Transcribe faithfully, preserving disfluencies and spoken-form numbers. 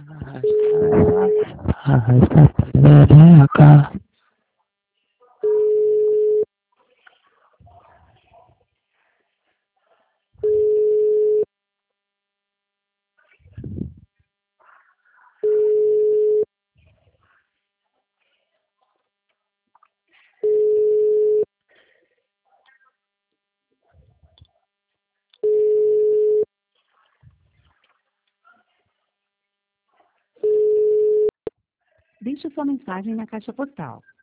arrasta perereca. Deixe sua mensagem na caixa postal